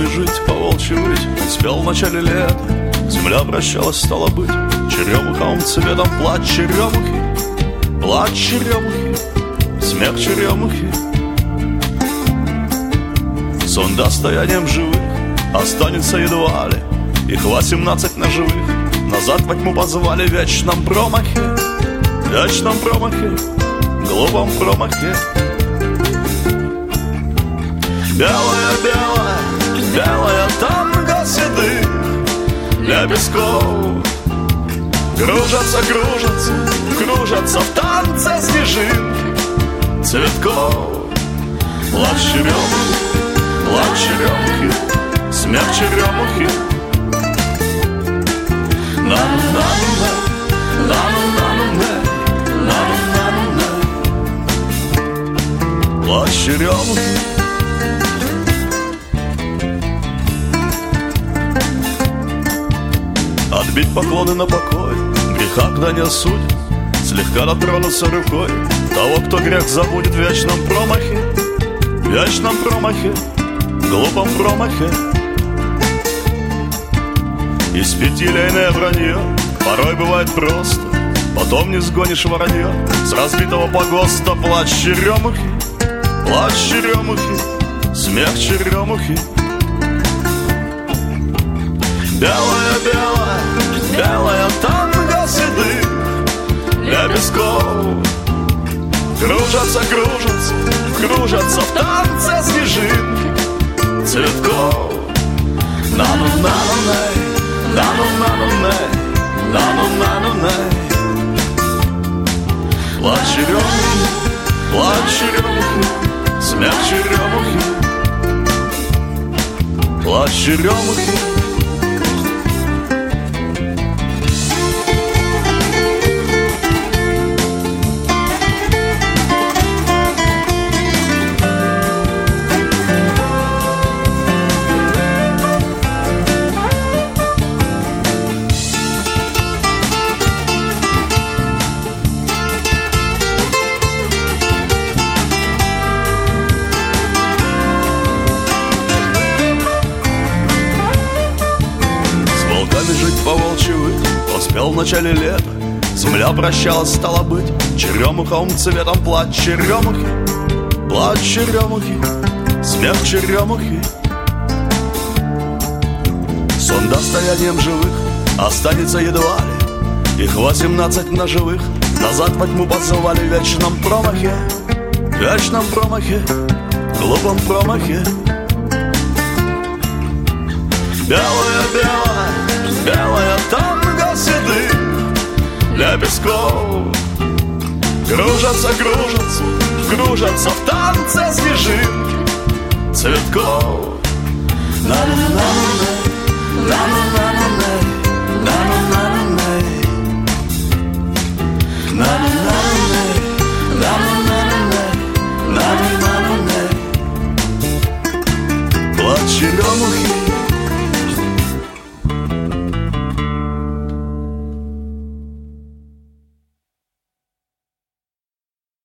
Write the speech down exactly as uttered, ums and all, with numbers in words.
волками жить, по волчьи выть. Он спел в начале лета, земля обращалась, стала быть черемуховым цветом. Плач черемухи, плач черемухи, смех черемухи. Сон достоянием живых останется едва ли. Их восемнадцать ножевых назад во тьму позвали в вечном промахе, в вечном промахе, глупом промахе. Белая, белая, белая танго седых лепестков кружатся, кружатся, кружатся в танце снежинки цветков. Плач черемухи, плач черемухи, смех черемухи. На-на-на-на, на-на-на-на, на-на-на-на. Плач черемухи. Отбить поклоны на покой, греха когда не осудит, слегка дотронуться рукой того, кто грех забудет в вечном промахе, в вечном промахе, глупом промахе. Испить елейное вранье порой бывает просто, потом не сгонишь воронье с разбитого погоста. Плач черемухи, плач черемухи, смех черемухи. Белая, белая, белая танго седых лепестков кружатся, кружатся, кружатся в танце снежинки цветков. На-ну-на-ну-най, на-ну-на-ну-най, на-ну-на-ну-най. Плач черемухи, плач черемухи, смех черемухи. Плач черемухи. Жить по волчьи выть, он спел в начале лета, земля прощалась, стала быть черемуховым цветом. Плач черемухи, плач черемухи, смех черемухи. Сон достоянием живых останется едва ли. Их восемнадцать ножевых назад во тьму позвали в вечном промахе, в вечном промахе, глупом промахе. Белая, белая, белая танго седых лепестков кружатся, кружатся, кружатся в танце снежинки цветков. На-на-на-на, на-на-на-на.